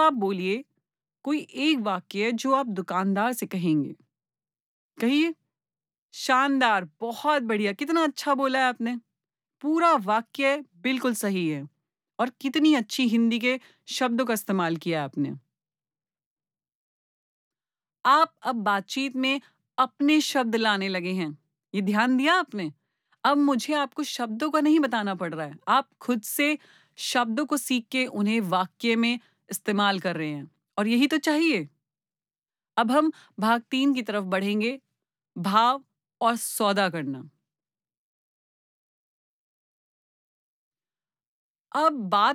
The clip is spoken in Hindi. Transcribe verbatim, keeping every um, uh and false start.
आप बोलिए कोई एक वाक्य जो आप दुकानदार से कहेंगे। कहिए। शानदार! बहुत बढ़िया! कितना अच्छा बोला है आपने। पूरा वाक्य बिल्कुल सही है और कितनी अच्छी हिंदी के शब्दों का इस्तेमाल किया आपने। आप अब बातचीत में अपने शब्द लाने लगे हैं। ये ध्यान दिया आपने? अब मुझे आपको शब्दों का नहीं बताना पड़ रहा है। आप खुद से शब्दों को सीख के उन्हें वाक्य में इस्तेमाल कर रहे हैं और यही तो चाहिए। अब हम भाग तीन की तरफ बढ़ेंगे, भाव और सौदा करना। अब बात